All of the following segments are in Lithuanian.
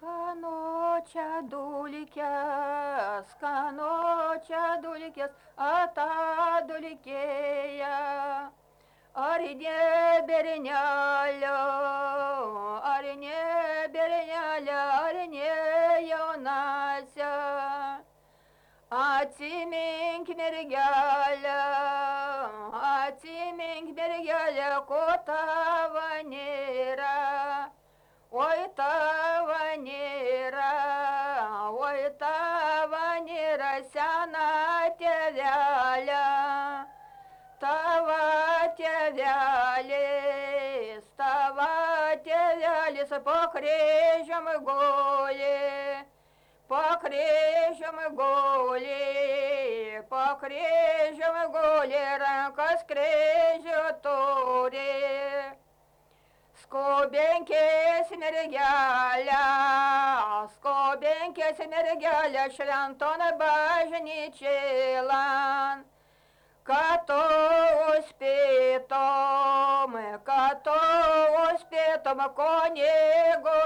Skano čia dulkės, ata dulkėja. Ar ne bernelio, ar ne bernelio, ar ne jaunasia. Atsimink mergelę, ko tavo nėra. Oi tavo nėra, sena tėvelė. Tavo tėvelis po kryžium guli, rankas kryžių turi. Skubinkis mergelė, šventon bažnyčilan, kad tu užspėtum kunigo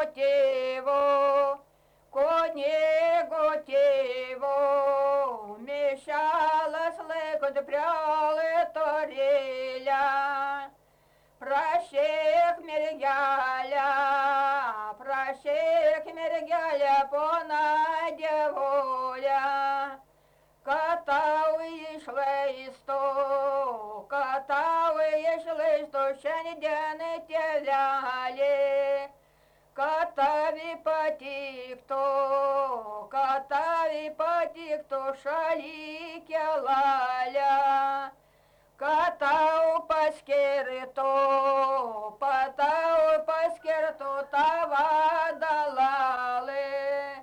tėvo, mišelas laikot prie altorėlę. Prašyk mergelę, pona dievulę, kad tau išleistų šiandien tėvelį, kad tavi patiktų šalikė lalė, kad tau paskirtų tavo dalalį,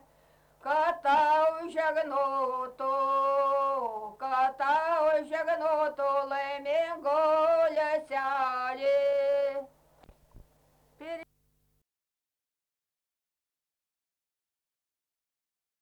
kad tau žegnotų